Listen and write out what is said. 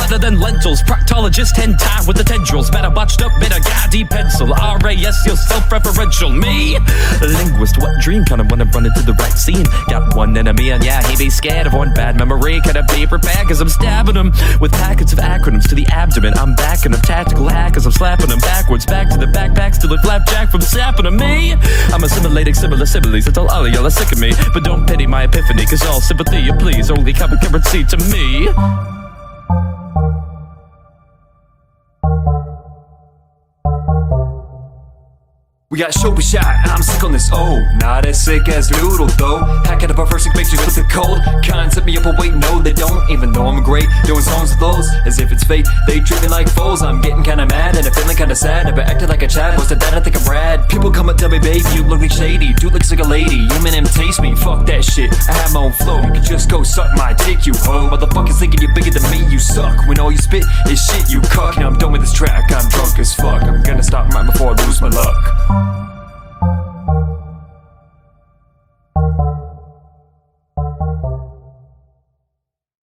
fatter than lentils. Proctologist hentai with the tendrils. Better botched up, better gaudy pencil. RAS, you're self-referential. Me? Linguist, what dream? Kinda wanna run into the right scene. Got one enemy and yeah, he be scared of one bad memory. Gotta be prepared cause I'm stabbing him with packets of acronyms to the abdomen. I'm backing him, tactical hackers, I'm slapping him backwards. Back to the backpack, still a flapjack from sapping to me. I'm assimilating similar similes until all of y'all are sick of me. But don't pity my epiphany, cause all sympathy you please only common currency to me. We got Shobi shot, I'm sick on this, oh. Not as sick as Noodle though. Hacking up our first mixtures with the cold. Kind set me up, but wait, no they don't. Even though I'm great, doing songs with those as if it's fate, they treat me like foes. I'm getting kinda mad and I'm feeling kinda sad. Never acted like a Chad, posted that I think I'm rad. People come and tell me, baby, you look like shady. Dude looks like a lady, Eminem taste me. Fuck that shit, I have my own flow. You can just go suck my dick, you hoe. Motherfuckers thinking you're bigger than me, you suck. When all you spit is shit, you cuck. Now I'm done with this track, I'm drunk as fuck. I'm gonna stop right before I lose my luck.